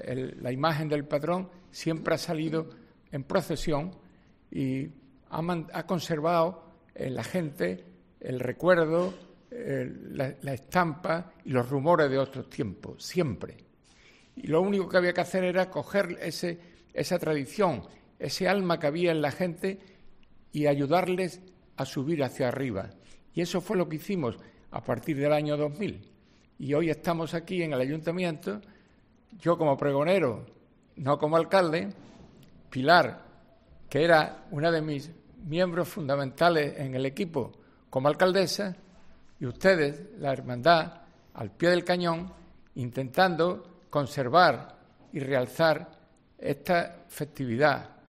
la imagen del patrón siempre ha salido en procesión y ha conservado en la gente el recuerdo, la estampa y los rumores de otros tiempos, siempre. Y lo único que había que hacer era coger esa tradición, ese alma que había en la gente y ayudarles a subir hacia arriba. Y eso fue lo que hicimos a partir del año 2000. Y hoy estamos aquí en el ayuntamiento, yo como pregonero, no como alcalde, Pilar, que era una de mis miembros fundamentales en el equipo como alcaldesa, y ustedes, la hermandad, al pie del cañón, intentando conservar y realzar esta festividad